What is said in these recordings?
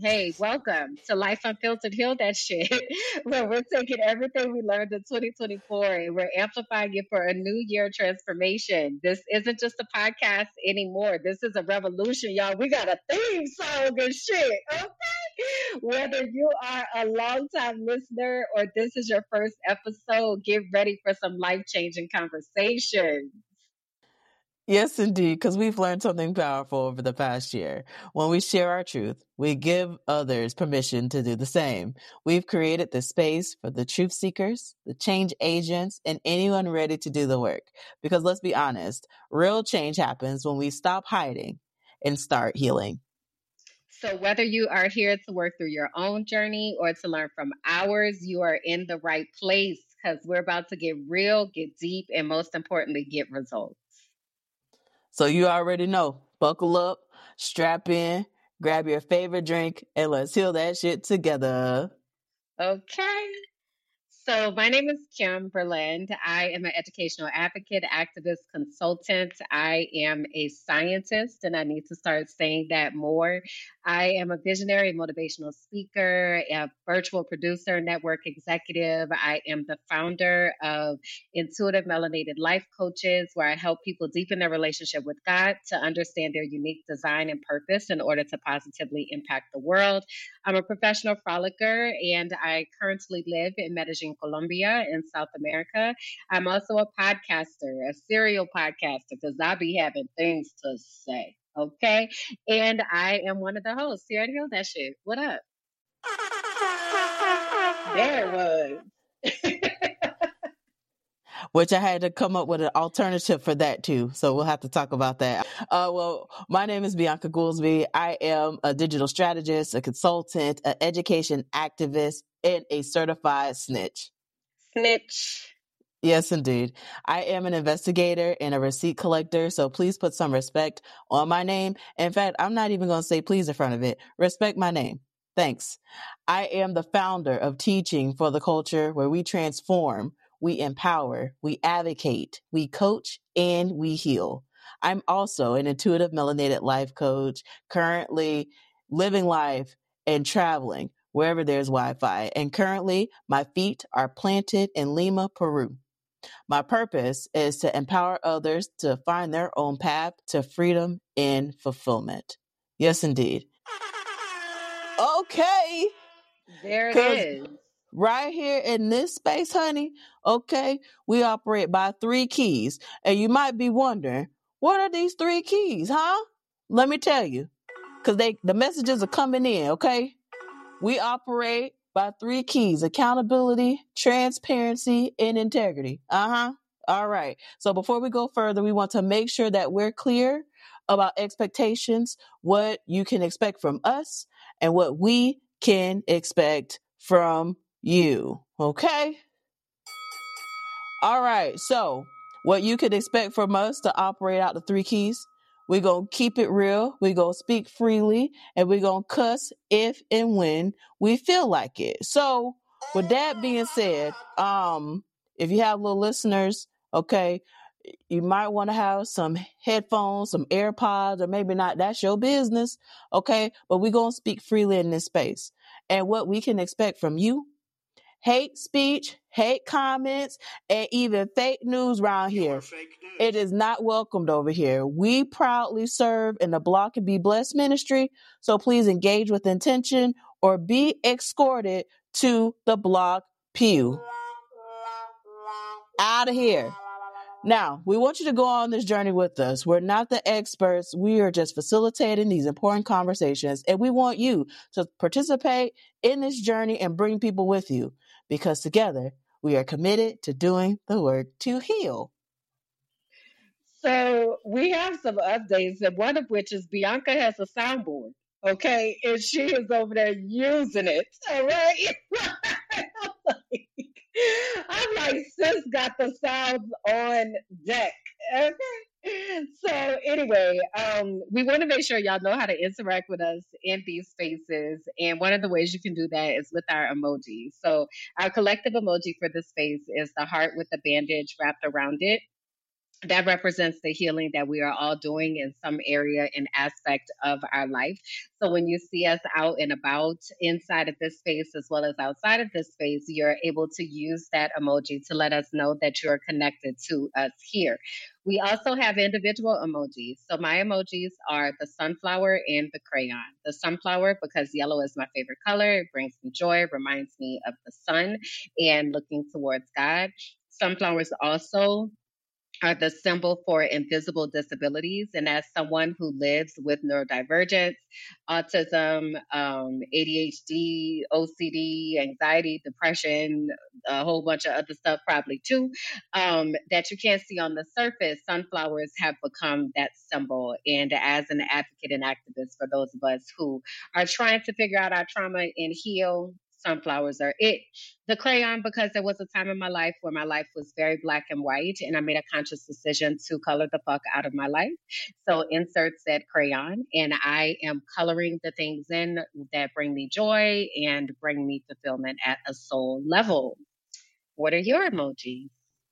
Hey, welcome to Life Unfiltered Heal That Shit, where we're taking everything we learned in 2024 and we're amplifying it for a new year transformation. This isn't just a podcast anymore. This is a revolution, y'all. We got a theme song and shit, okay? Whether you are a longtime listener or this is your first episode, get ready for some life changing conversation. Yes, indeed, because we've learned something powerful over the past year. When we share our truth, we give others permission to do the same. We've created the space for the truth seekers, the change agents, and anyone ready to do the work. Because let's be honest, real change happens when we stop hiding and start healing. So, whether you are here to work through your own journey or to learn from ours, you are in the right place because we're about to get real, get deep, and most importantly, get results. So you already know, buckle up, strap in, grab your favorite drink, and let's heal that shit together. Okay. So, my name is Kim Berland. I am an educational advocate, activist, consultant. I am a scientist, and I need to start saying that more. I am a visionary, motivational speaker, a virtual producer, network executive. I am the founder of Intuitive Melanated Life Coaches, where I help people deepen their relationship with God to understand their unique design and purpose in order to positively impact the world. I'm a professional frolicker and I currently live in Medellin, Colombia, in South America. I'm also a podcaster, a serial podcaster, because I be having things to say. Okay. And I am one of the hosts. You already know that shit. What up? There it was. Which I had to come up with an alternative for that too. So we'll have to talk about that. Well, my name is Bianca Goolsby. I am a digital strategist, a consultant, an education activist, and a certified snitch. Snitch. Yes, indeed. I am an investigator and a receipt collector, so please put some respect on my name. In fact, I'm not even going to say please in front of it. Respect my name. Thanks. I am the founder of Teaching for the Culture, where we transform, we empower, we advocate, we coach, and we heal. I'm also an intuitive melanated life coach, currently living life and traveling wherever there's Wi-Fi. And currently, my feet are planted in Lima, Peru. My purpose is to empower others to find their own path to freedom and fulfillment. Yes, indeed. Okay. There it Because is. right here in this space, honey, okay, we operate by 3 keys. And you might be wondering, what are these 3 keys, huh? Let me tell you. Because the messages are coming in, okay? We operate by 3 keys: accountability, transparency, and integrity. All right. So before we go further, we want to make sure that we're clear about expectations, what you can expect from us, and what we can expect from you. Okay? All right. So what you could expect from us to operate out the 3 keys: we're going to keep it real. We're going to speak freely, and we're going to cuss if and when we feel like it. So with that being said, if you have little listeners, okay, you might want to have some headphones, some AirPods, or maybe not. That's your business. Okay. But we're going to speak freely in this space. And what we can expect from you: hate speech, hate comments, and even fake news around here. It is not welcomed over here. We proudly serve in the Block and Be Blessed ministry, so please engage with intention or be escorted to the block pew. Out of here. Now, we want you to go on this journey with us. We're not the experts. We are just facilitating these important conversations, and we want you to participate in this journey and bring people with you, because together we are committed to doing the work to heal. So we have some updates, and one of which is Bianca has a soundboard, okay, and she is over there using it. All right. I'm like, sis got the sounds on deck. Okay. So anyway, we want to make sure y'all know how to interact with us in these spaces, and one of the ways you can do that is with our emojis. So our collective emoji for this space is the heart with the bandage wrapped around it. that represents the healing that we are all doing in some area and aspect of our life. So when you see us out and about inside of this space as well as outside of this space, you're able to use that emoji to let us know that you're connected to us here. We also have individual emojis. So my emojis are the sunflower and the crayon. The sunflower, because yellow is my favorite color, it brings me joy, reminds me of the sun and looking towards God. Sunflowers also are the symbol for invisible disabilities. And as someone who lives with neurodivergence, autism, ADHD, OCD, anxiety, depression, a whole bunch of other stuff, probably too, that you can't see on the surface, sunflowers have become that symbol. And as an advocate and activist for those of us who are trying to figure out our trauma and heal, sunflowers are it. The crayon, because there was a time in my life where my life was very black and white, and I made a conscious decision to color the fuck out of my life. So insert said crayon, and I am coloring the things in that bring me joy and bring me fulfillment at a soul level. What are your emojis?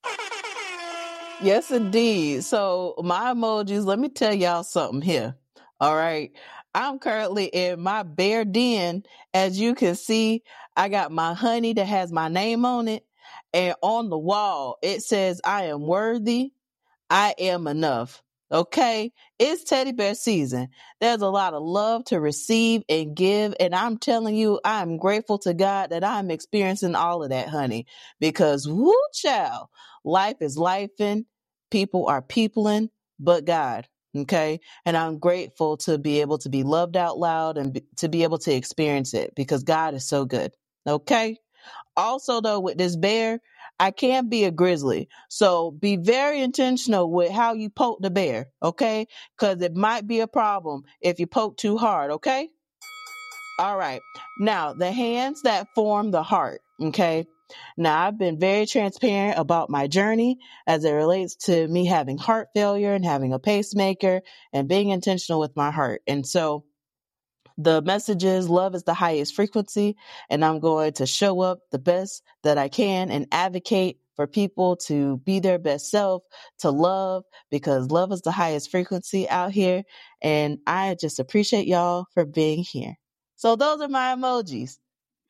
Yes, indeed. So my emojis, let me tell y'all something here. All right. I'm currently in my bear den. As you can see, I got my honey that has my name on it. And on the wall, it says, I am worthy. I am enough. Okay. It's teddy bear season. There's a lot of love to receive and give. And I'm telling you, I'm grateful to God that I'm experiencing all of that, honey, because woo child, life is lifing. People are peopling, but God. Okay. And I'm grateful to be able to be loved out loud and to be able to experience it because God is so good. Okay. Also, though, with this bear, I can't be a grizzly. So be very intentional with how you poke the bear, okay? Because it might be a problem if you poke too hard, okay? All right. Now, the hands that form the heart, okay? Now, I've been very transparent about my journey as it relates to me having heart failure and having a pacemaker and being intentional with my heart. And so, the message is love is the highest frequency, and I'm going to show up the best that I can and advocate for people to be their best self, to love, because love is the highest frequency out here. And I just appreciate y'all for being here. So those are my emojis.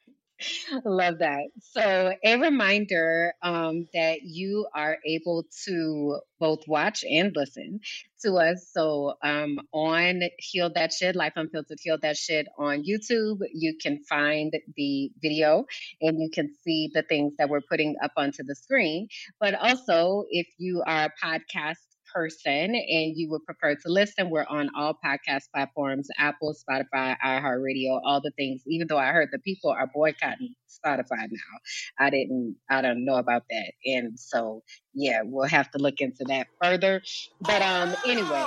Love that. So, a reminder that you are able to both watch and listen to us. So, on Heal That Shit, Life Unfiltered Heal That Shit on YouTube, you can find the video and you can see the things that we're putting up onto the screen. But also, if you are a podcast person and you would prefer to listen, we're on all podcast platforms: Apple, Spotify, iHeartRadio, all the things. Even though I heard the people are boycotting Spotify now, I don't know about that, and so yeah, we'll have to look into that further. But anyway,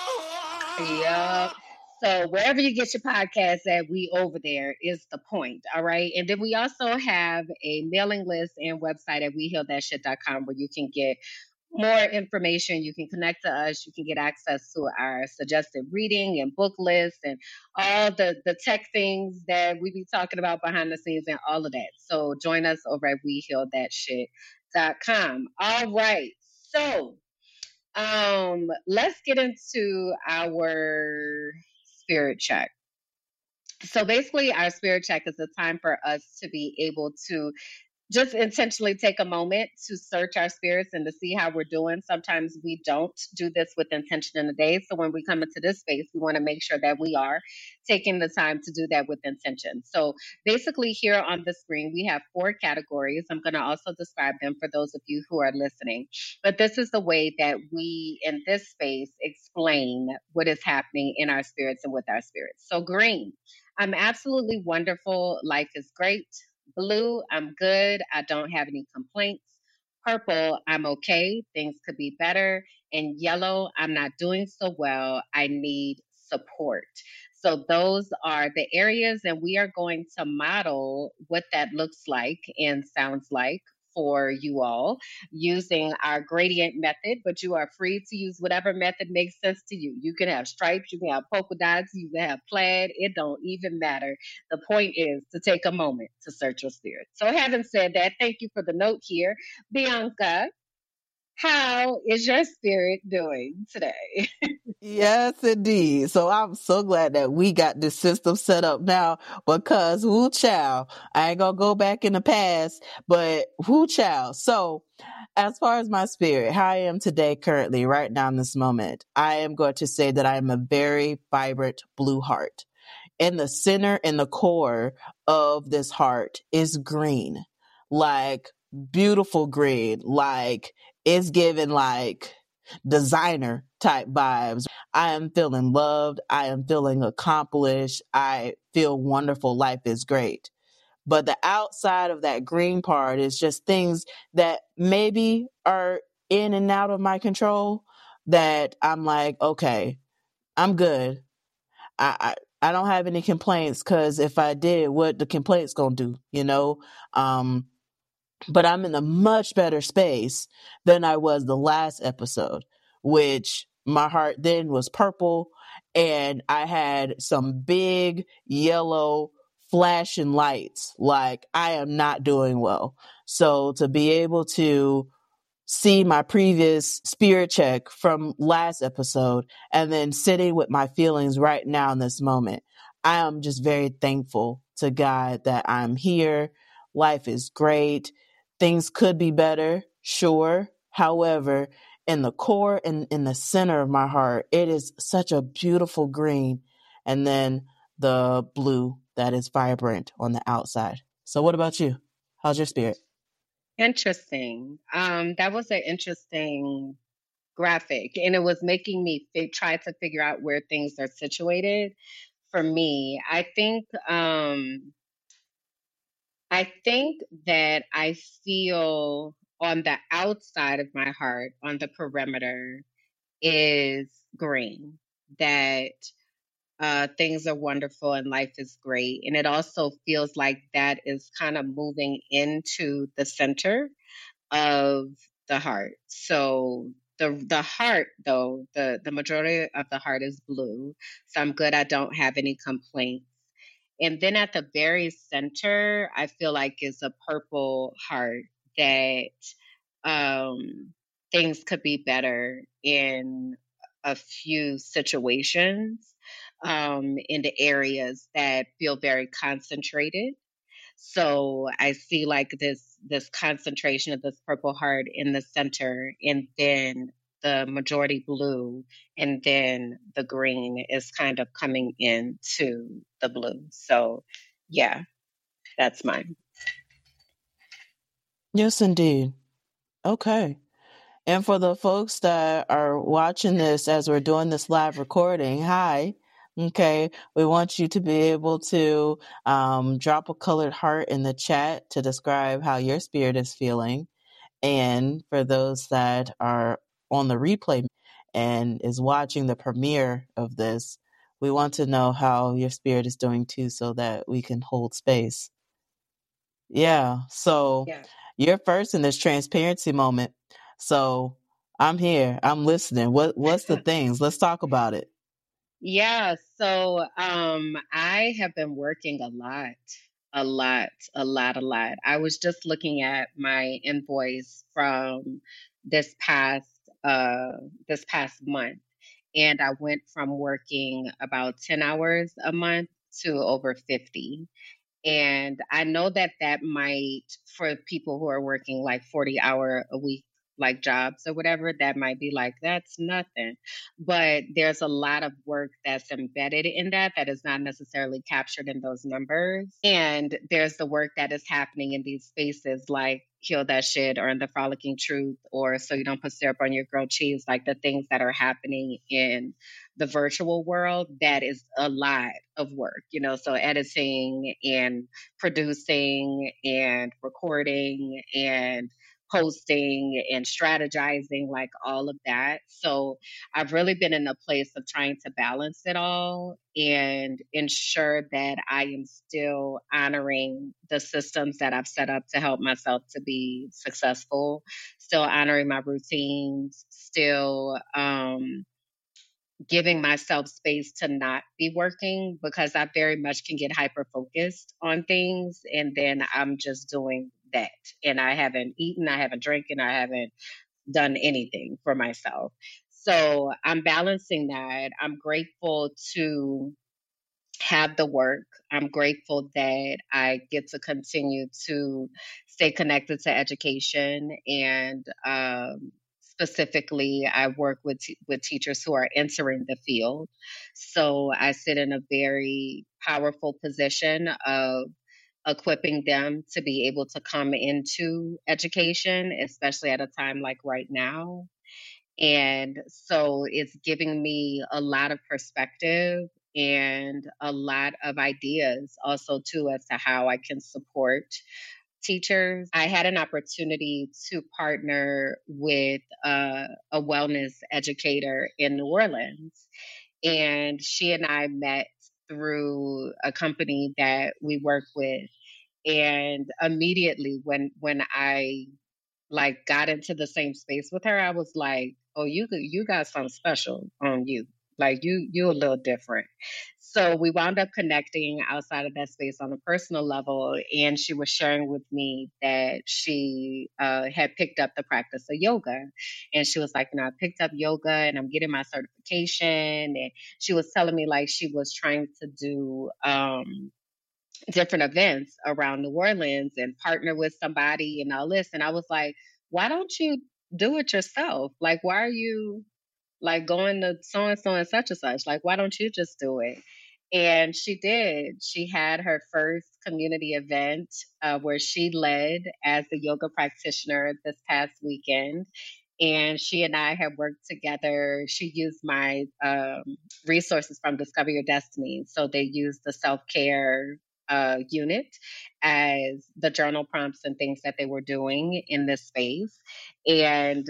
yeah. So wherever you get your podcast at, we over there is the point. All right. And then we also have a mailing list and website at wehealthatshit.com where you can get more information. You can connect to us. You can get access to our suggested reading and book list and all the tech things that we be talking about behind the scenes and all of that. So join us over at wehealthatshit.com. All right. So let's get into our spirit check. So basically, our spirit check is a time for us to be able to just intentionally take a moment to search our spirits and to see how we're doing. Sometimes we don't do this with intention in the day. So when we come into this space, we want to make sure that we are taking the time to do that with intention. So basically, here on the screen, we have four categories. I'm going to also describe them for those of you who are listening. But this is the way that we in this space explain what is happening in our spirits and with our spirits. So, green, I'm absolutely wonderful. Life is great. Blue, I'm good. I don't have any complaints. Purple, I'm okay. Things could be better. And yellow, I'm not doing so well. I need support. So, those are the areas, and we are going to model what that looks like and sounds like for you all using our gradient method, but you are free to use whatever method makes sense to you. You can have stripes, you can have polka dots, you can have plaid. It don't even matter. The point is to take a moment to search your spirit. So, having said that, thank you for the note here, Bianca. How is your spirit doing today? Yes, indeed. So I'm so glad that we got this system set up now because whoo child, I ain't gonna go back in the past, but whoo child. So as far as my spirit, how I am today, currently, right now in this moment, I am going to say that I am a very vibrant blue heart. In the center, in the core of this heart is green, like beautiful green, like it's given like designer type vibes. I am feeling loved. I am feeling accomplished. I feel wonderful. Life is great. But the outside of that green part is just things that maybe are in and out of my control that I'm like, okay, I'm good. I don't have any complaints because if I did, what the complaints gonna do, you know? Um, but I'm in a much better space than I was the last episode, which my heart then was purple and I had some big yellow flashing lights. Like I am not doing well. So to be able to see my previous spirit check from last episode and then sitting with my feelings right now in this moment. I am just very thankful to God that I'm here. Life is great. Things could be better, sure. However, in the core and in the center of my heart, it is such a beautiful green. And then the blue that is vibrant on the outside. So, what about you? How's your spirit? Interesting. That was an interesting graphic, and it was making me try to figure out where things are situated for me. I think that I feel on the outside of my heart, on the perimeter, is green. That things are wonderful and life is great. And it also feels like that is kind of moving into the center of the heart. So the heart though, the majority of the heart is blue. So I'm good. I don't have any complaints. And then at the very center, I feel like is a purple heart that things could be better in a few situations, in the areas that feel very concentrated. So I see like this concentration of this purple heart in the center, and then the majority blue, and then the green is kind of coming into the blue. So yeah, that's mine. Yes, indeed. Okay. And for the folks that are watching this as we're doing this live recording, hi. Okay. We want you to be able to drop a colored heart in the chat to describe how your spirit is feeling. And for those that are on the replay and is watching the premiere of this, we want to know how your spirit is doing too so that we can hold space. Yeah. So Yeah. you're first in this transparency moment. So I'm here. I'm listening. What's the things? Let's talk about it. Yeah, so I have been working a lot, a lot, a lot, a lot. I was just looking at my invoice from this past uh this past month, and I went from working about 10 hours a month to over 50. And I know that that might, for people who are working like 40-hour a week, like jobs or whatever, that might be like, that's nothing. But there's a lot of work that's embedded in that that is not necessarily captured in those numbers. And there's the work that is happening in these spaces like Heal That Shit or in the Frolicking Truth or So You Don't Put Syrup on Your Grilled Cheese, like the things that are happening in the virtual world, that is a lot of work, you know, so editing and producing and recording and posting and strategizing, like all of that. So I've really been in a place of trying to balance it all and ensure that I am still honoring the systems that I've set up to help myself to be successful, still honoring my routines, still giving myself space to not be working because I very much can get hyper focused on things and then I'm just doing that. And I haven't eaten, I haven't drinking, I haven't done anything for myself. So I'm balancing that. I'm grateful to have the work. I'm grateful that I get to continue to stay connected to education, and specifically, I work with teachers who are entering the field. So I sit in a very powerful position of equipping them to be able to come into education, especially at a time like right now. And so it's giving me a lot of perspective and a lot of ideas also too as to how I can support teachers. I had an opportunity to partner with a wellness educator in New Orleans, and she and I met through a company that we work with. And immediately when I like got into the same space with her, I was like, "Oh, you got something special on you. Like you a little different." So we wound up connecting outside of that space on a personal level, and she was sharing with me that she had picked up the practice of yoga, and she was like, "I picked up yoga, and I'm getting my certification." And she was telling me like she was trying to do different events around New Orleans and partner with somebody and all this. And I was like, why don't you do it yourself? Like, why are you like going to so and so and such and such? Like, why don't you just do it? And she did. She had her first community event where she led as a yoga practitioner this past weekend. And she and I have worked together. She used my resources from Discover Your Destiny. So they used the self care unit as the journal prompts and things that they were doing in this space. And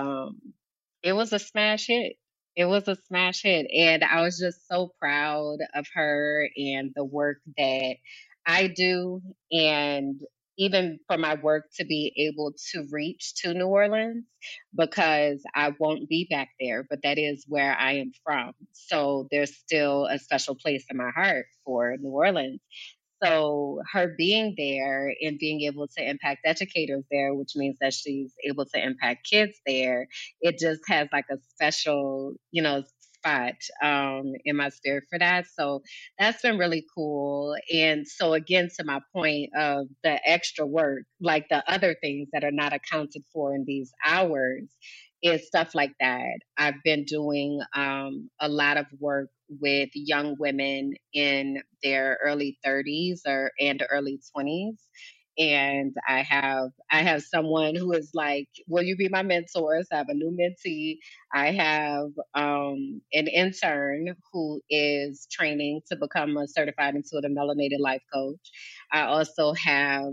it was a smash hit. It was a smash hit. And I was just so proud of her and the work that I do. And even for my work to be able to reach to New Orleans, because I won't be back there, but that is where I am from. So there's still a special place in my heart for New Orleans. So her being there and being able to impact educators there, which means that she's able to impact kids there, it just has like a special, spot in my spirit for that. So that's been really cool. And so again, to my point of the extra work, like the other things that are not accounted for in these hours, is stuff like that. I've been doing a lot of work with young women in their early 30s or and early 20s. And I have someone who is like, will you be my mentor? So I have a new mentee. I have an intern who is training to become a certified intuitive melanated life coach. I also have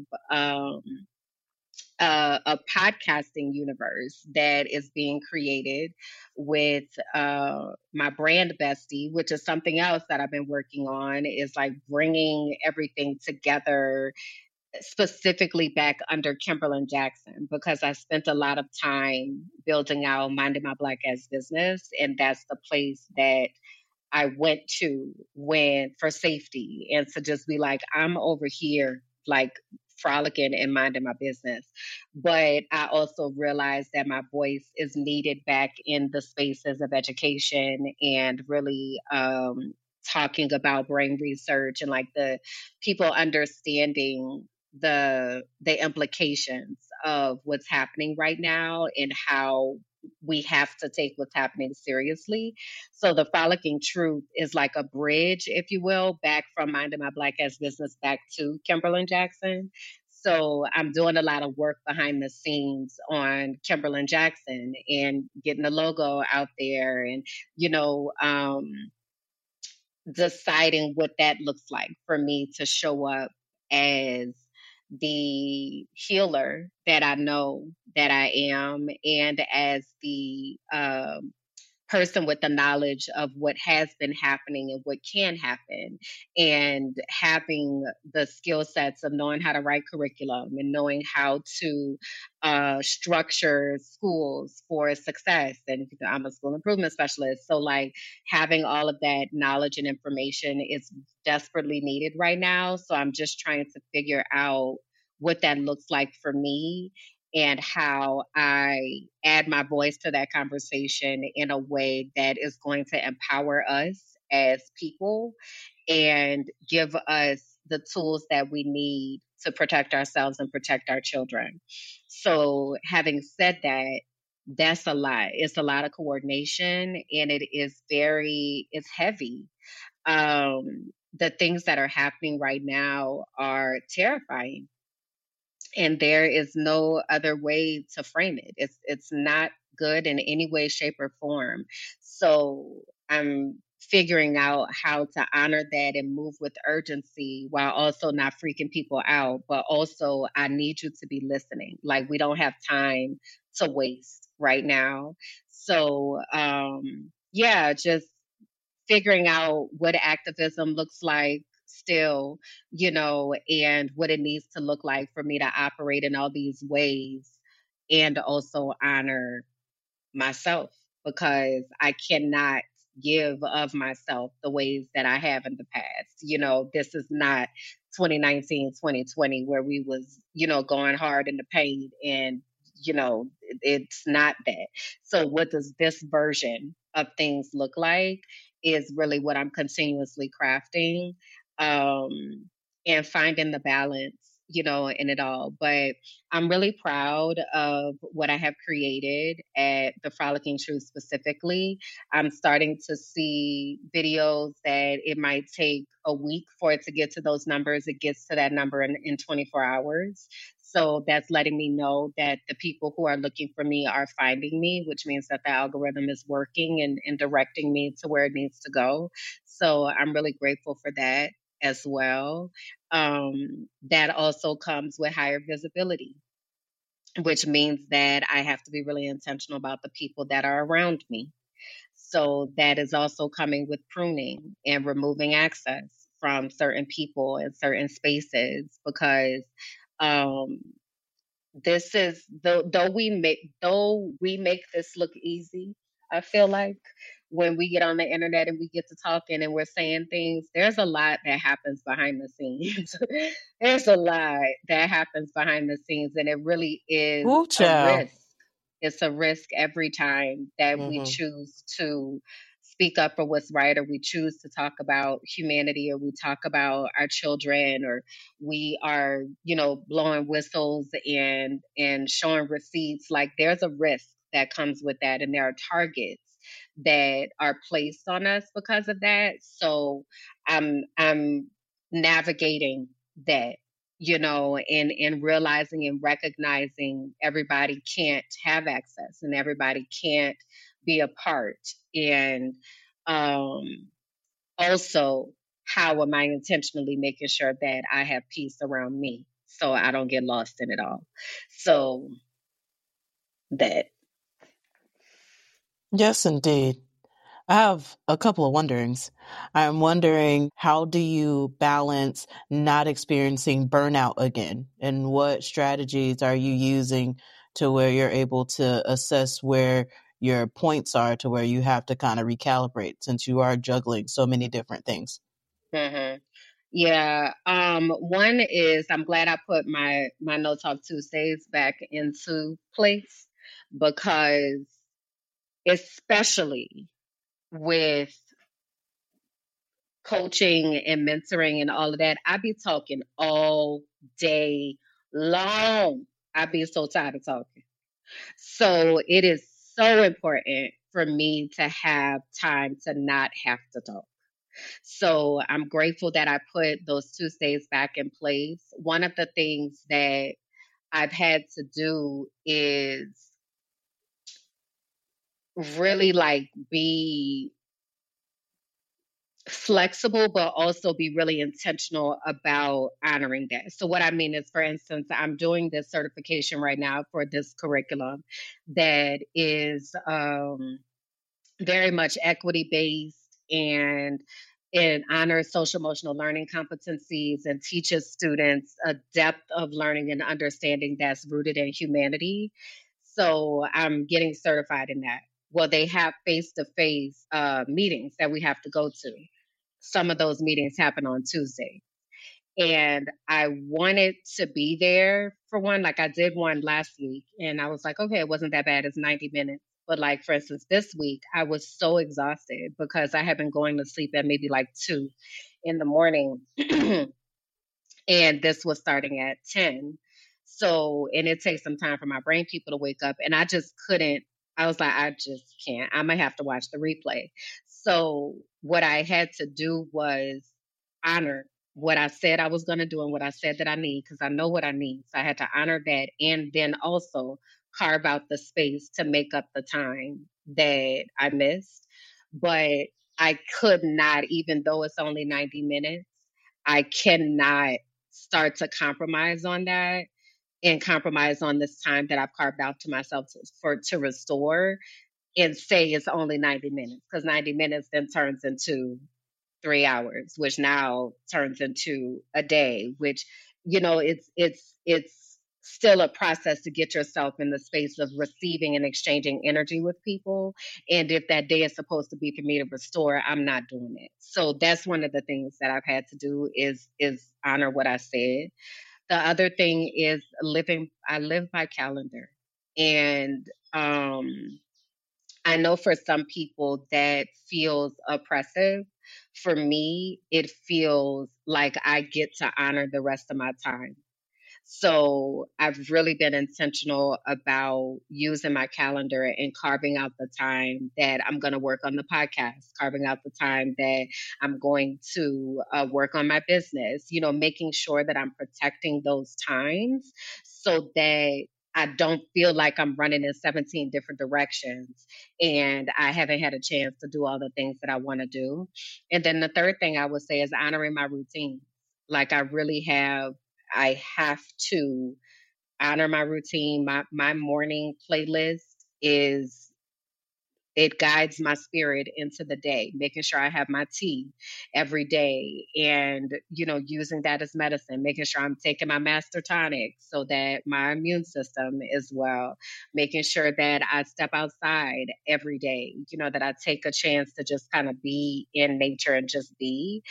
a podcasting universe that is being created with my brand bestie, which is something else that I've been working on, is like bringing everything together specifically back under Kimberlyn Jackson, because I spent a lot of time building out Minding My Black Ass Business. And that's the place that I went to when for safety and to just be like, I'm over here, like frolicking and minding my business. But I also realized that my voice is needed back in the spaces of education and really talking about brain research and like the people understanding the implications of what's happening right now and how we have to take what's happening seriously. So the frolicking truth is like a bridge, if you will, back from Minding My Black Ass Business back to Kimberlyn Jackson. So I'm doing a lot of work behind the scenes on Kimberlyn Jackson and getting the logo out there and, you know, deciding what that looks like for me to show up as the healer that I know that I am, and as the person with the knowledge of what has been happening and what can happen, and having the skill sets of knowing how to write curriculum and knowing how to structure schools for success. And I'm a school improvement specialist. So, like, having all of that knowledge and information is desperately needed right now. So, I'm just trying to figure out what that looks like for me and how I add my voice to that conversation in a way that is going to empower us as people and give us the tools that we need to protect ourselves and protect our children. So, having said that, that's a lot. It's a lot of coordination and it's heavy. The things that are happening right now are terrifying, and there is no other way to frame it. It's not good in any way, shape, or form. So I'm figuring out how to honor that and move with urgency while also not freaking people out. But also, I need you to be listening. Like, we don't have time to waste right now. So yeah, just figuring out what activism looks like still, and what it needs to look like for me to operate in all these ways and also honor myself, because I cannot give of myself the ways that I have in the past. This is not 2019, 2020 where we was, going hard in the paint, and it's not that. So what does this version of things look like is really what I'm continuously crafting, um and finding the balance, in it all. But I'm really proud of what I have created at the Frolicking Truth specifically. I'm starting to see videos that it might take a week for it to get to those numbers. It gets to that number in 24 hours. So that's letting me know that the people who are looking for me are finding me, which means that the algorithm is working and directing me to where it needs to go. So I'm really grateful for that as well. That also comes with higher visibility, which means that I have to be really intentional about the people that are around me. So that is also coming with pruning and removing access from certain people and certain spaces, because um, this is though we make this look easy. I feel like when we get on the internet and we get to talking and we're saying things, there's a lot that happens behind the scenes. There's a lot that happens behind the scenes, and it really is Woo, a child. risk. It's a risk every time that we Hmm. choose to speak up for what's right, or we choose to talk about humanity, or we talk about our children, or we are, blowing whistles and showing receipts. Like, there's a risk that comes with that, and there are targets that are placed on us because of that. So I'm navigating that, and realizing and recognizing everybody can't have access and everybody can't be a part. And um also, how am I intentionally making sure that I have peace around me so I don't get lost in it all? So that. Yes, indeed. I have a couple of wonderings. I'm wondering, how do you balance not experiencing burnout again? And what strategies are you using to where you're able to assess where your points are to where you have to kind of recalibrate since you are juggling so many different things? hmm Yeah. One is, I'm glad I put my No Talk Tuesdays back into place, because especially with coaching and mentoring and all of that, I be talking all day long. I be so tired of talking. So it is so important for me to have time to not have to talk. So I'm grateful that I put those Tuesdays back in place. One of the things that I've had to do is really, like, be flexible, but also be really intentional about honoring that. So what I mean is, for instance, I'm doing this certification right now for this curriculum that is very much equity based, and it honors social emotional learning competencies and teaches students a depth of learning and understanding that's rooted in humanity. So I'm getting certified in that. Well, they have face to face meetings that we have to go to. Some of those meetings happen on Tuesday. And I wanted to be there for one. Like I did one last week and I was like, okay, it wasn't that bad. It's 90 minutes. But like for instance, this week I was so exhausted because I had been going to sleep at maybe like 2 in the morning. And this was starting at 10. So, and it takes some time for my brain people to wake up. And I just couldn't, I was like, I just can't. I might have to watch the replay. So, what I had to do was honor what I said I was going to do and what I said that I need, because I know what I need. So, I had to honor that and then also carve out the space to make up the time that I missed. But I could not, even though it's only 90 minutes, I cannot start to compromise on that and compromise on this time that I've carved out to myself to restore and say it's only 90 minutes, because 90 minutes then turns into 3 hours, which now turns into a day, which, it's still a process to get yourself in the space of receiving and exchanging energy with people. And if that day is supposed to be for me to restore, I'm not doing it. So that's one of the things that I've had to do is honor what I said. The other thing is I live by calendar. And I know for some people that feels oppressive. For me, it feels like I get to honor the rest of my time. So I've really been intentional about using my calendar and carving out the time that I'm going to work on the podcast, carving out the time that I'm going to work on my business, making sure that I'm protecting those times so that I don't feel like I'm running in 17 different directions and I haven't had a chance to do all the things that I want to do. And then the third thing I would say is honoring my routine. Like I have to honor my routine. My morning playlist is it guides my spirit into the day, making sure I have my tea every day and, using that as medicine, making sure I'm taking my master tonic so that my immune system is well, making sure that I step outside every day, that I take a chance to just kind of be in nature and just be.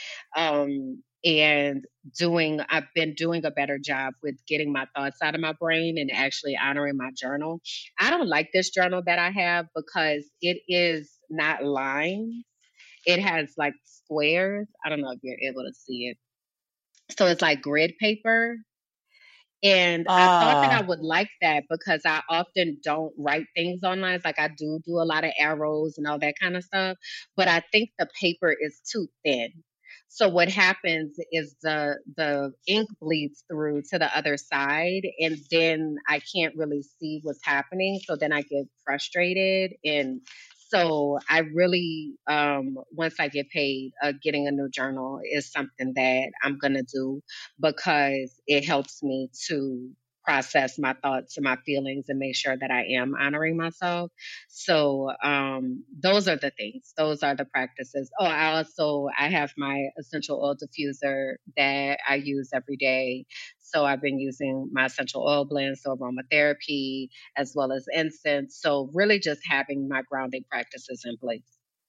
And I've been doing a better job with getting my thoughts out of my brain and actually honoring my journal. I don't like this journal that I have because it is not lines. It has like squares. I don't know if you're able to see it. So it's like grid paper. And I thought that I Ah, would like that because I often don't write things online. Like I do a lot of arrows and all that kind of stuff, but I think the paper is too thin. So what happens is the ink bleeds through to the other side and then I can't really see what's happening. So then I get frustrated. And so I really once I get paid, getting a new journal is something that I'm gonna do because it helps me to process my thoughts and my feelings and make sure that I am honoring myself. So those are the things. Those are the practices. Oh, I have my essential oil diffuser that I use every day. So I've been using my essential oil blend, so aromatherapy as well as incense. So really just having my grounding practices in place.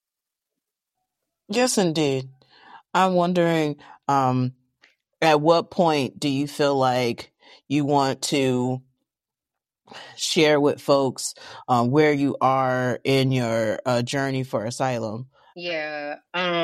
yes, indeed. I'm wondering, um, at what point do you feel like you want to share with folks where you are in your journey for asylum? Yeah.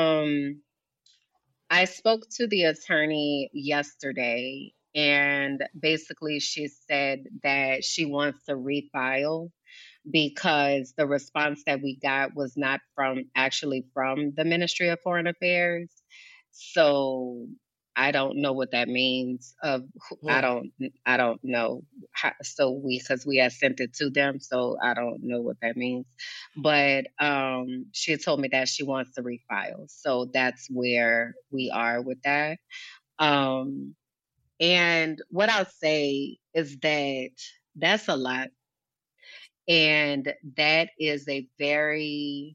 I spoke to the attorney yesterday, and basically she said that she wants to refile because the response that we got was not from the Ministry of Foreign Affairs. So I don't know what that means. Hmm. I don't know. So because we had sent it to them, so I don't know what that means. But she told me that she wants to refile, so that's where we are with that. Um, and what I'll say is that that's a lot and that is a very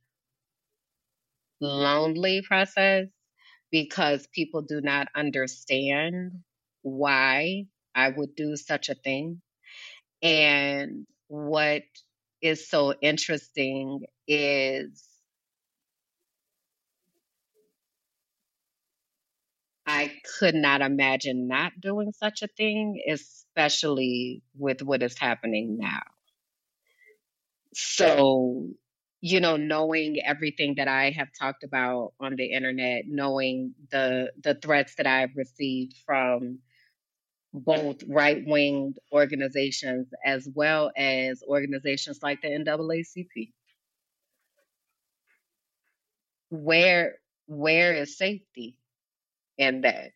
lonely process because people do not understand why I would do such a thing. And what is so interesting is I could not imagine not doing such a thing, especially with what is happening now. So, knowing everything that I have talked about on the internet, knowing the threats that I've received from both right-wing organizations as well as organizations like the NAACP. Where where is safety in that?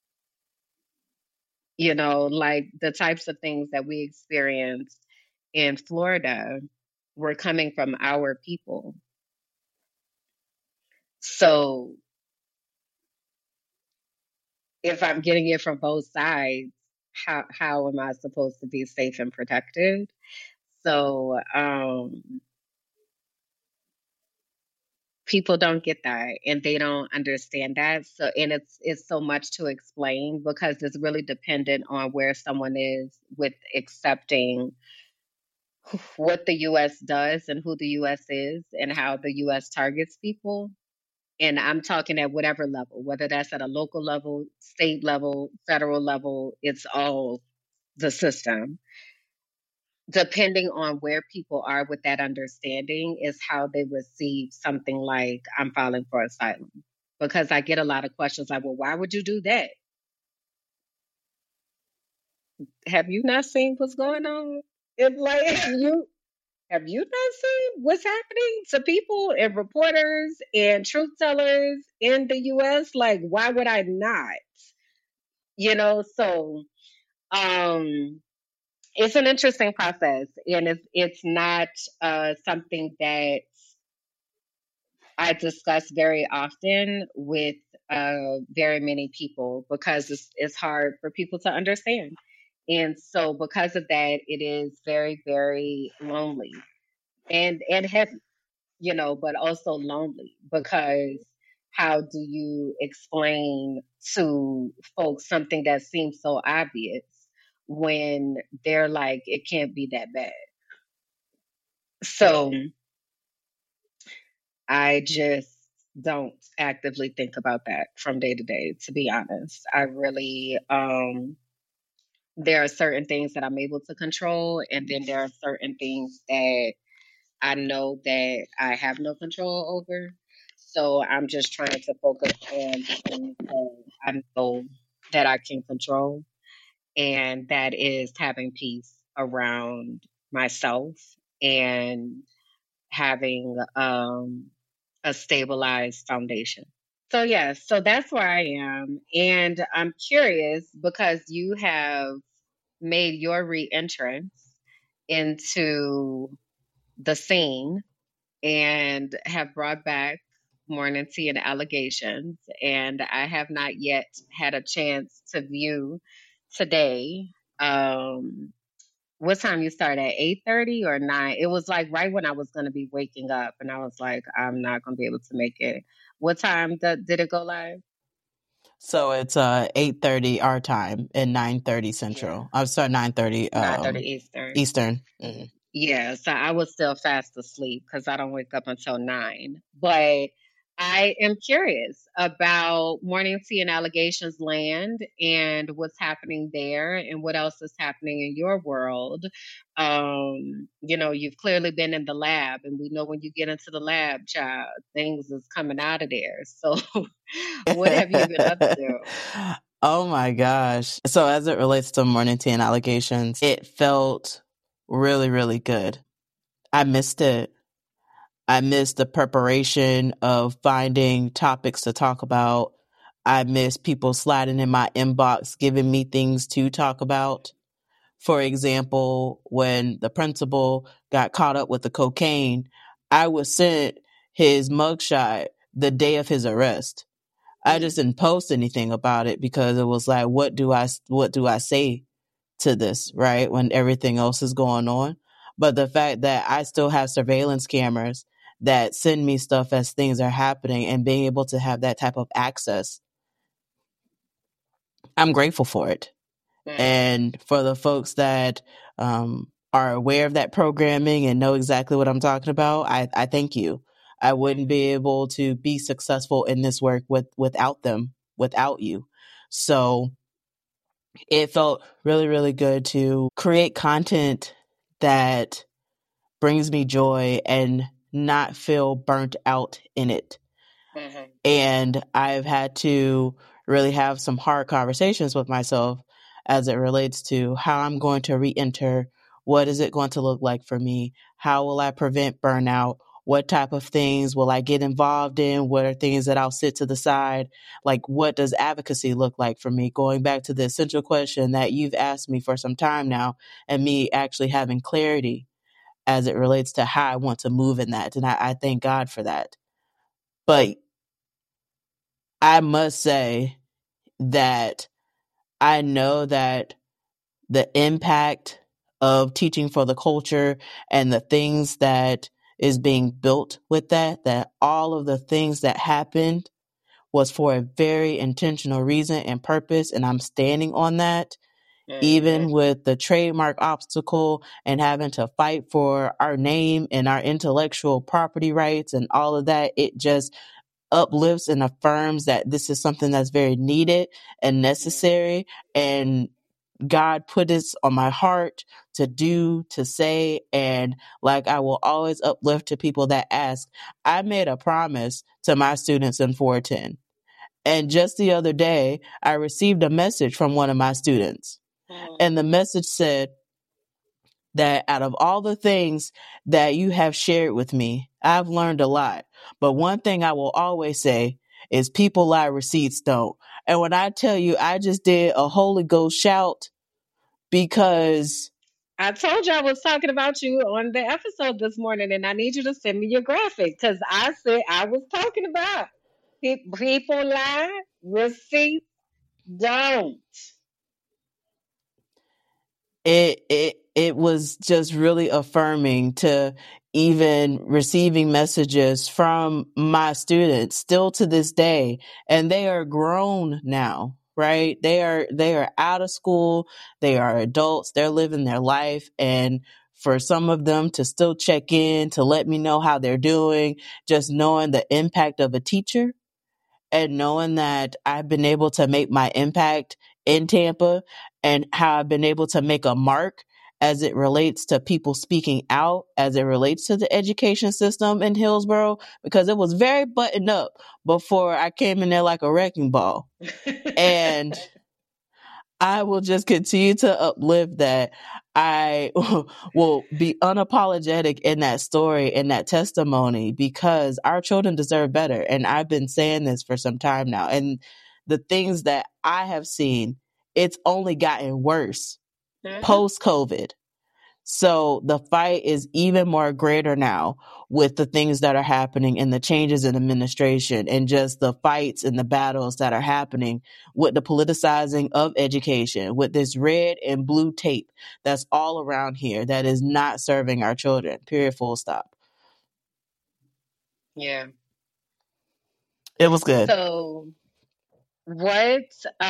Like the types of things that we experienced in Florida were coming from our people. So if I'm getting it from both sides, how am I supposed to be safe and protected? So people don't get that and they don't understand that. So and it's so much to explain because it's really dependent on where someone is with accepting what the US does and who the US is and how the US targets people. And I'm talking at whatever level, whether that's at a local level, state level, federal level, it's all the system. Depending on where people are with that understanding, is how they receive something like, I'm filing for asylum. Because I get a lot of questions like, well, why would you do that? Have you not seen what's going on? It's like, have you not seen what's happening to people and reporters and truth tellers in the US? Like, why would I not? So it's an interesting process, and it's not something that I discuss very often with very many people because it's hard for people to understand. And so because of that, it is very, very lonely and heavy, but also lonely because how do you explain to folks something that seems so obvious when they're like, it can't be that bad? So I just don't actively think about that from day to day, to be honest. I really, there are certain things that I'm able to control, and then there are certain things that I know that I have no control over. So I'm just trying to focus on the things that I know that I can control, and that is having peace around myself and having a stabilized foundation. So yeah, so that's where I am, and I'm curious because you have made your re-entrance into the scene and have brought back Morning Tea and Allegations, and I have not yet had a chance to view today. What time you start at 8:30 or 9? It was like right when I was going to be waking up, and I was like, I'm not going to be able to make it. What time did it go live? So it's 8:30 our time and 9:30 Central. Yeah, I'm sorry, 9:30 9:30 Eastern. Eastern. Mm-hmm. Yeah, so I was still fast asleep because I don't wake up until 9. But I am curious about Morning Tea and Allegations Land and what's happening there and what else is happening in your world. You've clearly been in the lab, and we know when you get into the lab, child, things is coming out of there. So what have you been up to? Oh my gosh. So as it relates to Morning Tea and Allegations, it felt really, really good. I missed it. I missed the preparation of finding topics to talk about. I missed people sliding in my inbox, giving me things to talk about. For example, when the principal got caught up with the cocaine, I was sent his mugshot the day of his arrest. I just didn't post anything about it because it was like, what do I say to this, right? When everything else is going on. But the fact that I still have surveillance cameras that send me stuff as things are happening and being able to have that type of access, I'm grateful for it. And for the folks that are aware of that programming and know exactly what I'm talking about, I thank you. I wouldn't be able to be successful in this work without them, without you. So it felt really, really good to create content that brings me joy and not feel burnt out in it. Mm-hmm. And I've had to really have some hard conversations with myself as it relates to how I'm going to re-enter. What is it going to look like for me? How will I prevent burnout? What type of things will I get involved in? What are things that I'll sit to the side? Like, what does advocacy look like for me? Going back to the essential question that you've asked me for some time now, and me actually having clarity as it relates to how I want to move in that. And I thank God for that. But I must say that I know that the impact of teaching for the culture and the things that is being built with that all of the things that happened was for a very intentional reason and purpose. And I'm standing on that, Mm-hmm. even with the trademark obstacle and having to fight for our name and our intellectual property rights and all of that. It just uplifts and affirms that this is something that's very needed and necessary. And God put this on my heart to do, to say, and like I will always uplift to people that ask. I made a promise to my students in 410. And just the other day, I received a message from one of my students. Mm-hmm. And the message said that out of all the things that you have shared with me, I've learned a lot. But one thing I will always say is people lie, receipts don't. And when I tell you, I just did a Holy Ghost shout because I told you I was talking about you on the episode this morning, and I need you to send me your graphic because I said I was talking about people lie, receipts don't. it was just really affirming to even receiving messages from my students still to this day, and they are grown now, right? They are out of school, they are adults, they're living their life, and for some of them to still check in to let me know how they're doing, just knowing the impact of a teacher and knowing that I've been able to make my impact in Tampa and how I've been able to make a mark as it relates to people speaking out, as it relates to the education system in Hillsborough, because it was very buttoned up before I came in there like a wrecking ball. And I will just continue to uplift that. I will be unapologetic in that story, in that testimony, because our children deserve better. And I've been saying this for some time now. And the things that I have seen, it's only gotten worse Mhm. post COVID. So the fight is even more greater now with the things that are happening and the changes in administration and just the fights and the battles that are happening with the politicizing of education, with this red and blue tape that's all around here that is not serving our children. Period. Full stop. Yeah. It was good. So what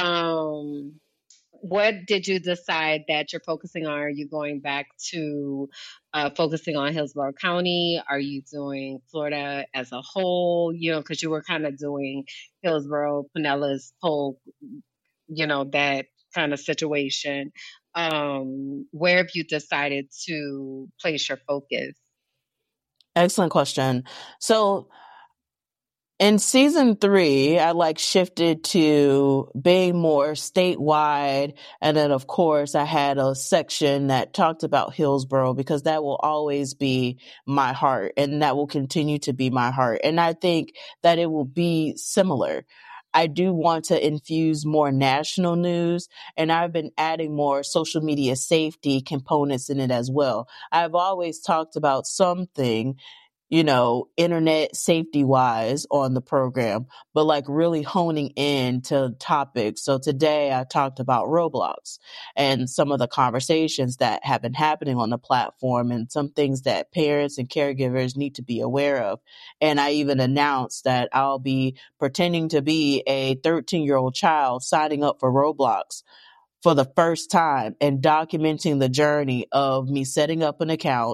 what did you decide that you're focusing on? Are you going back to focusing on Hillsborough County? Are you doing Florida as a whole? You know, because you were kind of doing Hillsborough, Pinellas, Polk, you know, that kind of situation. Where have you decided to place your focus? Excellent question. So in season 3, I shifted to being more statewide. And then, of course, I had a section that talked about Hillsborough because that will always be my heart and that will continue to be my heart. And I think that it will be similar. I do want to infuse more national news, and I've been adding more social media safety components in it as well. I've always talked about something, internet safety wise on the program, but really honing in to topics. So today I talked about Roblox and some of the conversations that have been happening on the platform and some things that parents and caregivers need to be aware of. And I even announced that I'll be pretending to be a 13-year-old child signing up for Roblox for the first time and documenting the journey of me setting up an account,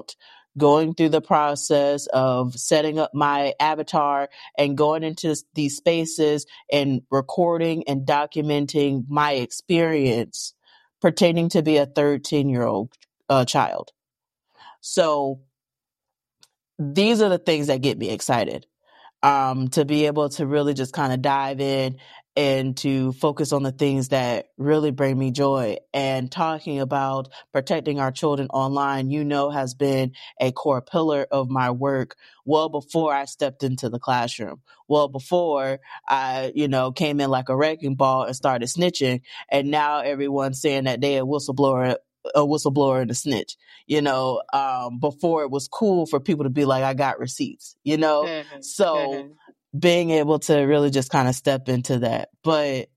going through the process of setting up my avatar and going into these spaces and recording and documenting my experience pertaining to be a 13-year-old child. So these are the things that get me excited. To be able to really just kind of dive in and to focus on the things that really bring me joy. And talking about protecting our children online, has been a core pillar of my work well before I stepped into the classroom. Well before I, came in like a wrecking ball and started snitching. And now everyone's saying that they a whistleblower and a snitch. Before it was cool for people to be like, I got receipts, so being able to really just kind of step into that. But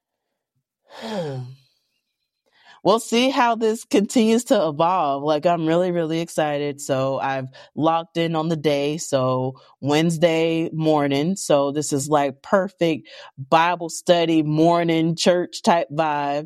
we'll see how this continues to evolve. Like, I'm really, really excited. So I've locked in on the day. So Wednesday morning. So this is like perfect Bible study morning church type vibe.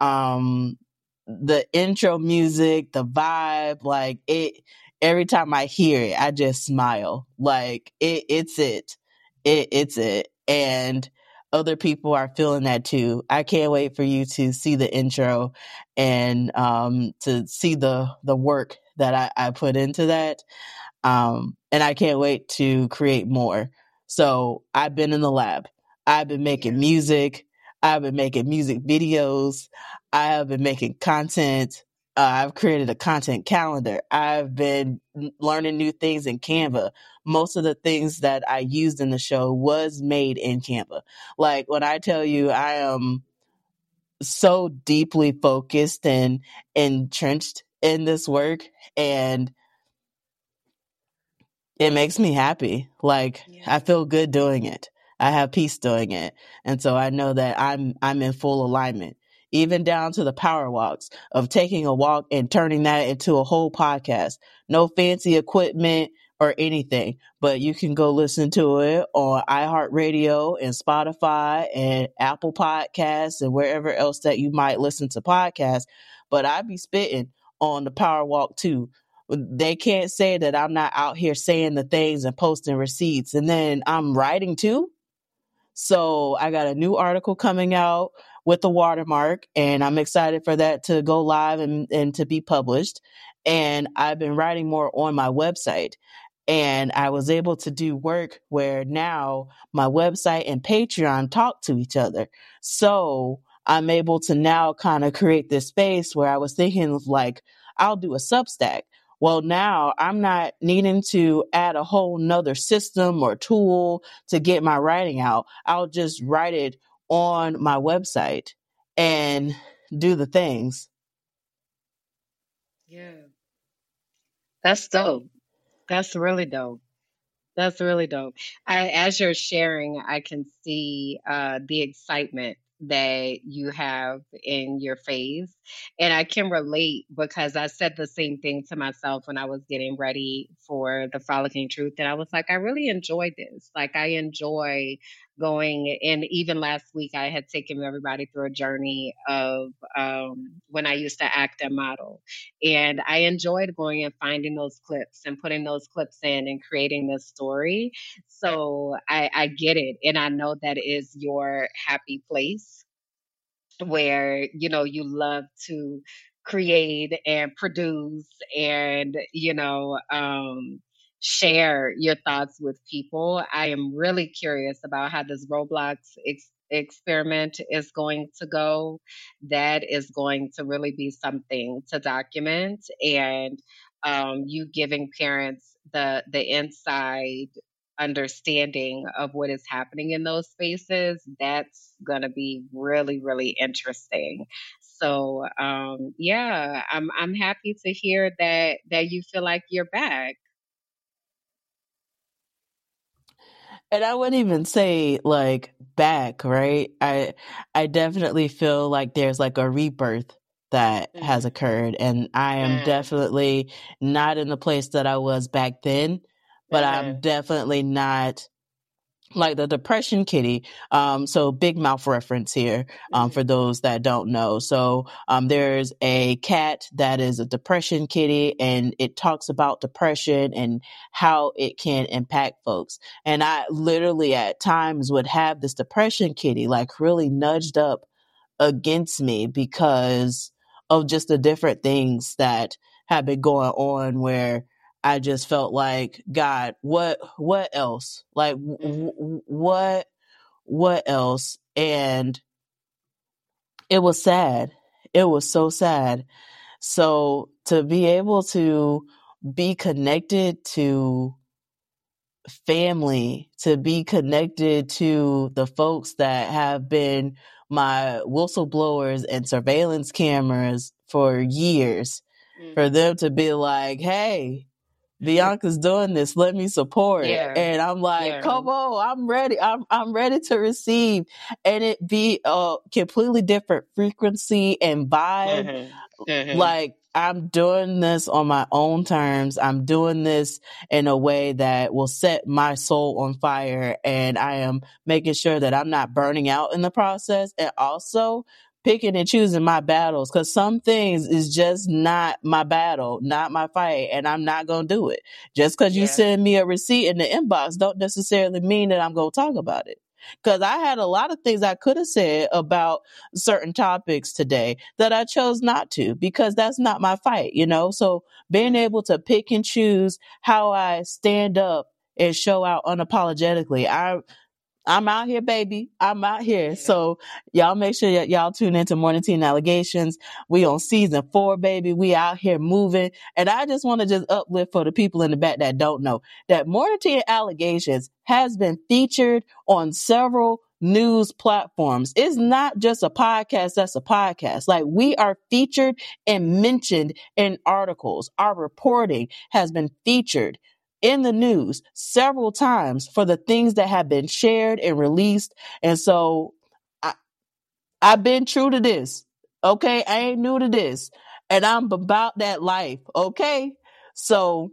The intro music, the vibe, like it, every time I hear it, I just smile. Like it's it. It's it. And other people are feeling that too. I can't wait for you to see the intro and to see the work that I put into that. And I can't wait to create more. So I've been in the lab. I've been making music. I've been making music videos. I have been making content. I've created a content calendar. I've been learning new things in Canva. Most of the things that I used in the show was made in Canva. Like when I tell you I am so deeply focused and entrenched in this work, and it makes me happy. Like I feel good doing it. I have peace doing it. And so I know that I'm in full alignment, even down to the power walks of taking a walk and turning that into a whole podcast. No fancy equipment or anything, but you can go listen to it on iHeartRadio and Spotify and Apple Podcasts and wherever else that you might listen to podcasts. But I be spitting on the power walk too. They can't say that I'm not out here saying the things and posting receipts. And then I'm writing too. So I got a new article coming out with the watermark, and I'm excited for that to go live and to be published. And I've been writing more on my website. And I was able to do work where now my website and Patreon talk to each other. So I'm able to now kind of create this space where I was thinking of like, I'll do a Substack. Well, now I'm not needing to add a whole nother system or tool to get my writing out. I'll just write it on my website and do the things. Yeah. That's dope. That's really dope. That's really dope. As you're sharing, I can see the excitement that you have in your face. And I can relate because I said the same thing to myself when I was getting ready for the Frolicking Truth. And I was like, I really enjoy this. Like, I enjoy going. And even last week, I had taken everybody through a journey of when I used to act and model. And I enjoyed going and finding those clips and putting those clips in and creating this story. So I get it. And I know that is your happy place where, you love to create and produce and, share your thoughts with people. I am really curious about how this Roblox experiment is going to go. That is going to really be something to document, and you giving parents the inside understanding of what is happening in those spaces, that's going to be really, really interesting. So, yeah, I'm happy to hear that you feel like you're back. And I wouldn't even say like back, right? I definitely feel like there's like a rebirth that has Mm, occurred, and I am mm, definitely not in the place that I was back then, but I'm uh-huh. definitely not like the depression kitty. So big mouth reference here, for those that don't know. So, there's a cat that is a depression kitty, and it talks about depression and how it can impact folks. And I literally at times would have this depression kitty like really nudged up against me because of just the different things that have been going on, where I just felt like, God, what else? Like, what else? And it was sad. It was so sad. So to be able to be connected to family, to be connected to the folks that have been my whistleblowers and surveillance cameras for years, for them to be like, hey, Bianca's doing this, let me support. Yeah. And I'm like, Yeah. come on, I'm ready. I'm ready to receive. And it be a completely different frequency and vibe. Like, I'm doing this on my own terms. I'm doing this in a way that will set my soul on fire. And I am making sure that I'm not burning out in the process, and also picking and choosing my battles, because some things is just not my battle, not my fight, and I'm not going to do it. Just because you Yeah. send me a receipt in the inbox don't necessarily mean that I'm going to talk about it. Because I had a lot of things I could have said about certain topics today that I chose not to, because that's not my fight, you know? So being able to pick and choose how I stand up and show out unapologetically. I'm out here, baby. I'm out here. Yeah. So y'all make sure that y'all tune into Morning Tea and Allegations. We on season 4, baby. We out here moving. And I just want to just uplift for the people in the back that don't know that Morning Tea and Allegations has been featured on several news platforms. It's not just a podcast that's a podcast. Like, we are featured and mentioned in articles. Our reporting has been featured in the news several times for the things that have been shared and released. And so I've been true to this. Okay. I ain't new to this, and I'm about that life. Okay. So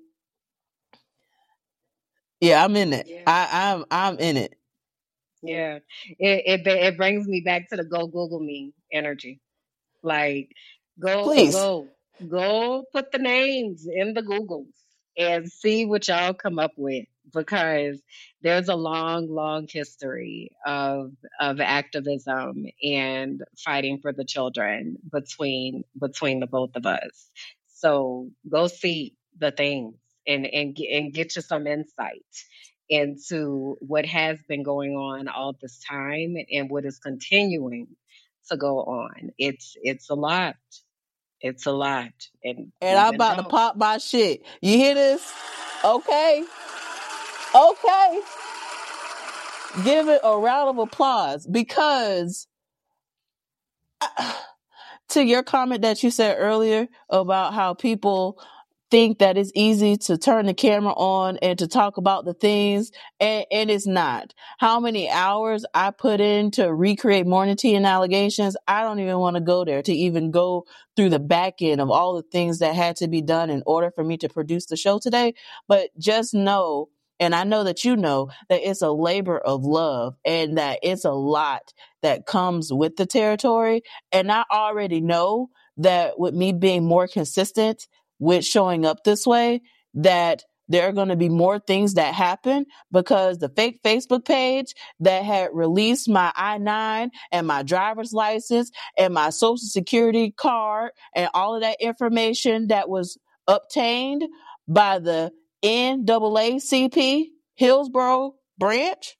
yeah, I'm in it. Yeah. I'm in it. Yeah. It brings me back to the go Google me energy. Like, Please. go put the names in the Googles and see what y'all come up with, because there's a long history of activism and fighting for the children between the both of us. So go see the things and get you some insight into what has been going on all this time and what is continuing to go on. It's a lot. It's a lot. And And we've I'm been about to talking. pop my shit. You hear this? Okay. Okay. Give it a round of applause, because to your comment that you said earlier about how people think that it's easy to turn the camera on and to talk about the things, and it's not. How many hours I put in to recreate Morning Tea and Allegations, I don't even want to go there, to even go through the back end of all the things that had to be done in order for me to produce the show today. But just know, and I know that you know, that it's a labor of love, and that it's a lot that comes with the territory. And I already know that with me being more consistent with showing up this way, that there are going to be more things that happen, because the fake Facebook page that had released my I-9 and my driver's license and my social security card and all of that information that was obtained by the NAACP Hillsborough branch,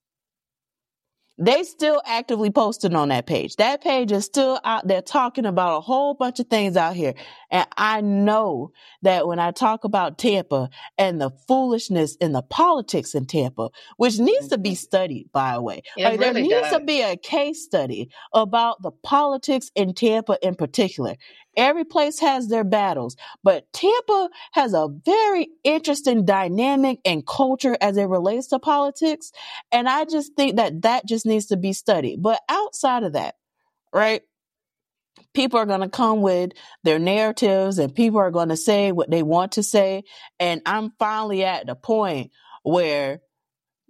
they still actively posting on that page. That page is still out there talking about a whole bunch of things out here. And I know that when I talk about Tampa and the foolishness and the politics in Tampa, which needs to be studied, by the way, It like there really needs to does. be a case study about the politics in Tampa in particular. Every place has their battles, but Tampa has a very interesting dynamic and culture as it relates to politics. And I just think that that just needs to be studied. But outside of that, right? People are going to come with their narratives, and people are going to say what they want to say. And I'm finally at the point where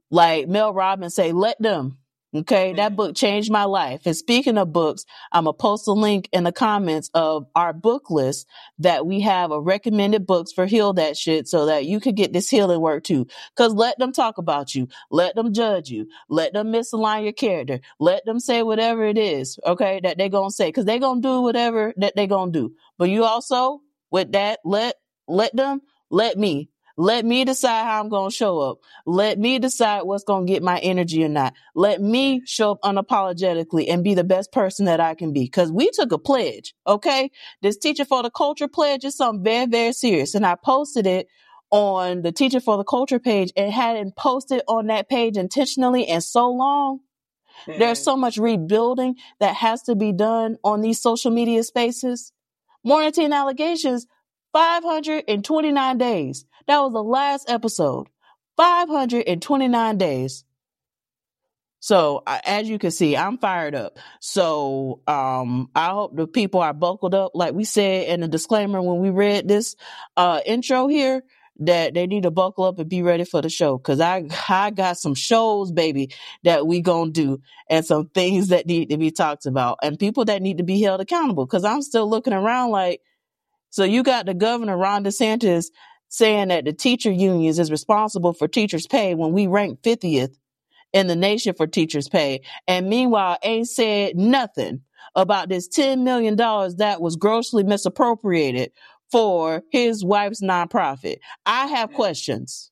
Like Mel Robbins say, let them. Okay, that book changed my life. And speaking of books, I'm going to post a link in the comments of our book list that we have of recommended books for Heal That Shit so that you could get this healing work too. Because let them talk about you. Let them judge you. Let them misalign your character. Let them say whatever it is, okay, that they're going to say. Because they're going to do whatever that they're going to do. But you also, with that, let them, let me. Let me decide how I'm going to show up. Let me decide what's going to get my energy or not. Let me show up unapologetically and be the best person that I can be. Because we took a pledge, okay? This Teacher for the Culture pledge is something very, very serious. And I posted it on the Teacher for the Culture page and hadn't posted on that page intentionally in so long. There's so much rebuilding that has to be done on these social media spaces. Morning Teen Allegations, 529 days. That was the last episode. 529 days. So as you can see, I'm fired up. So I hope the people are buckled up, like we said in the disclaimer when we read this intro here, that they need to buckle up and be ready for the show. Cause I got some shows, baby, that we gonna do and some things that need to be talked about and people that need to be held accountable. Cause I'm still looking around like, so you got the governor, Ron DeSantis, saying that the teacher unions is responsible for teachers' pay when we rank 50th in the nation for teachers' pay. And meanwhile, ain't said nothing about this $10 million that was grossly misappropriated for his wife's nonprofit. I have questions.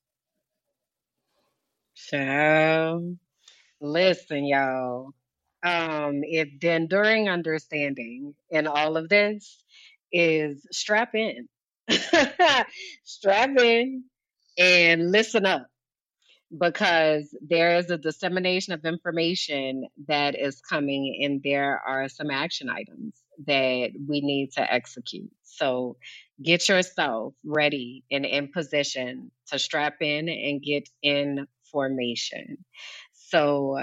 So, listen, y'all. If the enduring understanding in all of this is strap in, strap in and listen up because there is a dissemination of information that is coming and there are some action items that we need to execute. So get yourself ready and in position to strap in and get in formation. So,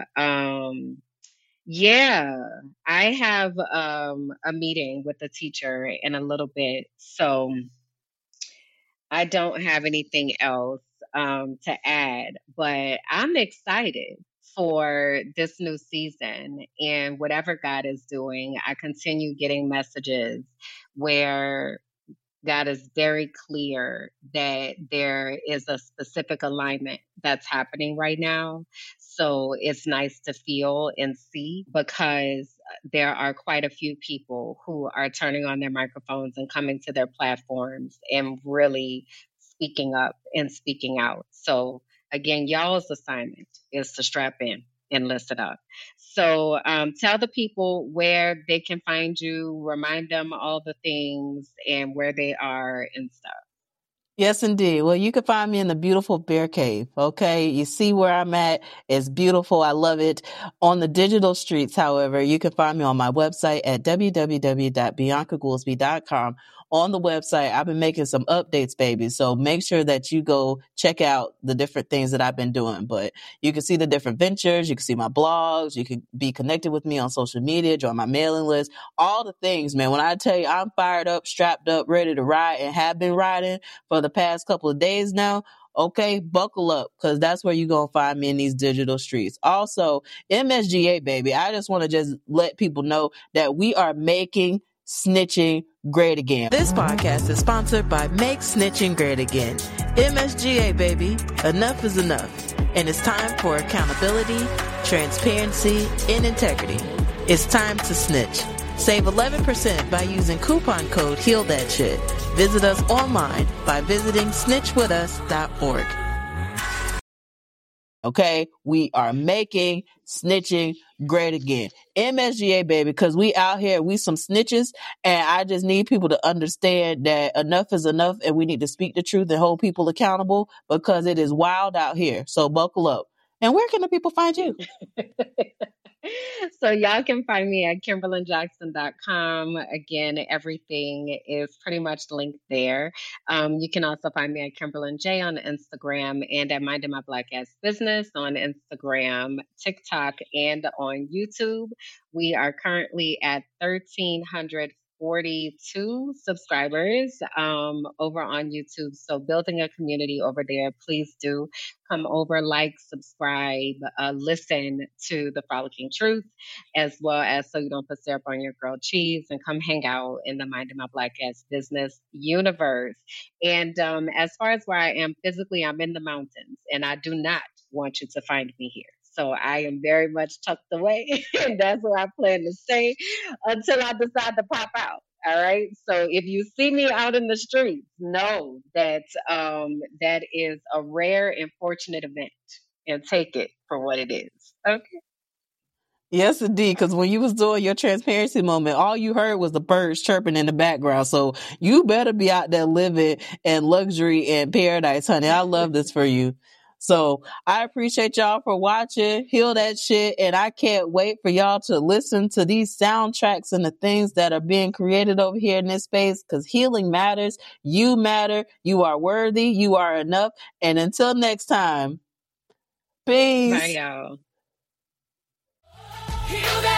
yeah, I have a meeting with a teacher in a little bit. So I don't have anything else to add, but I'm excited for this new season and whatever God is doing. I continue getting messages where God is very clear that there is a specific alignment that's happening right now. So it's nice to feel and see because there are quite a few people who are turning on their microphones and coming to their platforms and really speaking up and speaking out. So again, y'all's assignment is to strap in and listen up. So tell the people where they can find you, remind them all the things and where they are and stuff. Yes, indeed. Well, you can find me in the beautiful Bear Cave. Okay. You see where I'm at. It's beautiful. I love it. On the digital streets, however, you can find me on my website at www.biancagoolsby.com. On the website, I've been making some updates, baby. So make sure that you go check out the different things that I've been doing. But you can see the different ventures. You can see my blogs. You can be connected with me on social media, join my mailing list, all the things, man. When I tell you I'm fired up, strapped up, ready to ride and have been riding for the past couple of days now, okay, buckle up because that's where you're going to find me in these digital streets. Also, MSGA, baby, I just want to just let people know that we are making snitching great again. This podcast is sponsored by Make Snitching Great Again. MSGA, baby, enough is enough. And it's time for accountability, transparency, and integrity. It's time to snitch. Save 11% by using coupon code HEALTHATSHIT. Visit us online by visiting snitchwithus.org. Okay, we are making snitching great again. MSGA, baby, because we out here, we some snitches, and I just need people to understand that enough is enough, and we need to speak the truth and hold people accountable because it is wild out here. So buckle up. And where can the people find you? So y'all can find me at KimberlyJackson.com. Again, everything is pretty much linked there. You can also find me at Kimberlyn J on Instagram and at Minding My Black Ass Business on Instagram, TikTok, and on YouTube. We are currently at 1,300 42 subscribers over on YouTube. So building a community over there. Please do come over, like, subscribe, listen to the Frolicking Truth, as well as So You Don't Put Syrup on Your Grilled Cheese, and come hang out in the Minding My Black Ass Business universe. And as far as where I am physically, I'm in the mountains, and I do not want you to find me here. So I am very much tucked away, and that's where I plan to stay until I decide to pop out. All right. So if you see me out in the streets, know that that is a rare and fortunate event, and take it for what it is. Okay. Yes, indeed. Because when you was doing your transparency moment, all you heard was the birds chirping in the background. So you better be out there living in luxury and paradise, honey. I love this for you. So I appreciate y'all for watching. Heal that shit. And I can't wait for y'all to listen to these soundtracks and the things that are being created over here in this space, because healing matters. You matter. You are worthy. You are enough. And until next time, Bye, peace. y'all.